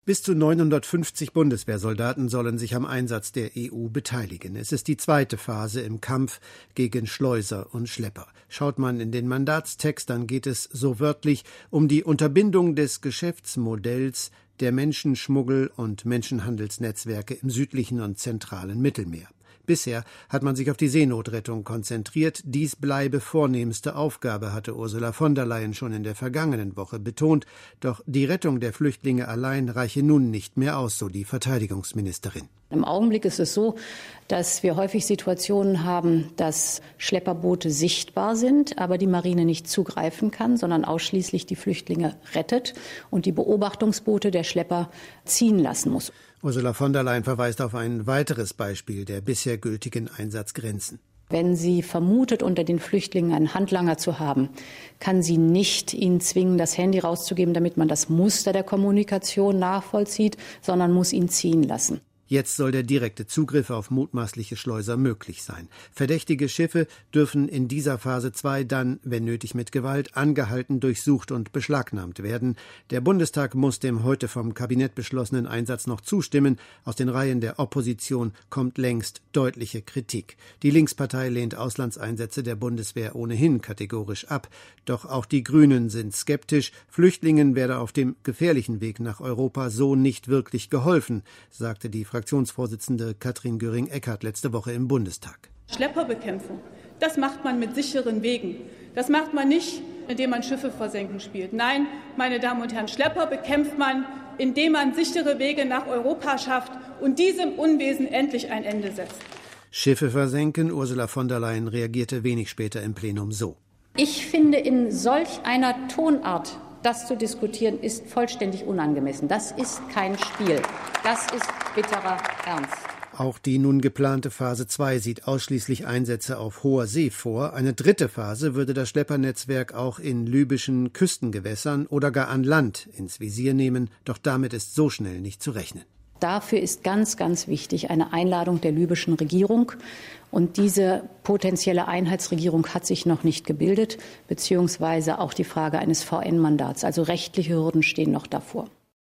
Bis zu 950 Bundeswehrsoldaten sollen sich am Einsatz der EU beteiligen. Es ist die zweite Phase im Kampf gegen Schleuser und Schlepper. Schaut man in den Mandatstext, dann geht es so wörtlich um die Unterbindung des Geschäftsmodells der Menschenschmuggel- und Menschenhandelsnetzwerke im südlichen und zentralen Mittelmeer. Bisher hat man sich auf die Seenotrettung konzentriert. Dies bleibe vornehmste Aufgabe, hatte Ursula von der Leyen schon in der vergangenen Woche betont. Doch die Rettung der Flüchtlinge allein reiche nun nicht mehr aus, so die Verteidigungsministerin. Im Augenblick ist es so, dass wir häufig Situationen haben, dass Schlepperboote sichtbar sind, aber die Marine nicht zugreifen kann, sondern ausschließlich die Flüchtlinge rettet und die Beobachtungsboote der Schlepper ziehen lassen muss. Ursula von der Leyen verweist auf ein weiteres Beispiel der bisher gültigen Einsatzgrenzen. Wenn sie vermutet, unter den Flüchtlingen einen Handlanger zu haben, kann sie nicht ihn zwingen, das Handy rauszugeben, damit man das Muster der Kommunikation nachvollzieht, sondern muss ihn ziehen lassen. Jetzt soll der direkte Zugriff auf mutmaßliche Schleuser möglich sein. Verdächtige Schiffe dürfen in dieser Phase 2 dann, wenn nötig mit Gewalt, angehalten, durchsucht und beschlagnahmt werden. Der Bundestag muss dem heute vom Kabinett beschlossenen Einsatz noch zustimmen. Aus den Reihen der Opposition kommt längst deutliche Kritik. Die Linkspartei lehnt Auslandseinsätze der Bundeswehr ohnehin kategorisch ab. Doch auch die Grünen sind skeptisch. Flüchtlingen werde auf dem gefährlichen Weg nach Europa so nicht wirklich geholfen, sagte die Fraktionsvorsitzende Katrin Göring-Eckardt letzte Woche im Bundestag. Schlepperbekämpfung, das macht man mit sicheren Wegen. Das macht man nicht, indem man Schiffe versenken spielt. Nein, meine Damen und Herren, Schlepper bekämpft man, indem man sichere Wege nach Europa schafft und diesem Unwesen endlich ein Ende setzt. Schiffe versenken, Ursula von der Leyen reagierte wenig später im Plenum so. Ich finde, in solch einer Tonart das zu diskutieren, ist vollständig unangemessen. Das ist kein Spiel. Das ist bitterer Ernst. Auch die nun geplante Phase 2 sieht ausschließlich Einsätze auf hoher See vor. Eine dritte Phase würde das Schleppernetzwerk auch in libyschen Küstengewässern oder gar an Land ins Visier nehmen. Doch damit ist so schnell nicht zu rechnen. Dafür ist ganz, ganz wichtig eine Einladung der libyschen Regierung. Und diese potenzielle Einheitsregierung hat sich noch nicht gebildet, beziehungsweise auch die Frage eines VN-Mandats. Also rechtliche Hürden stehen noch davor.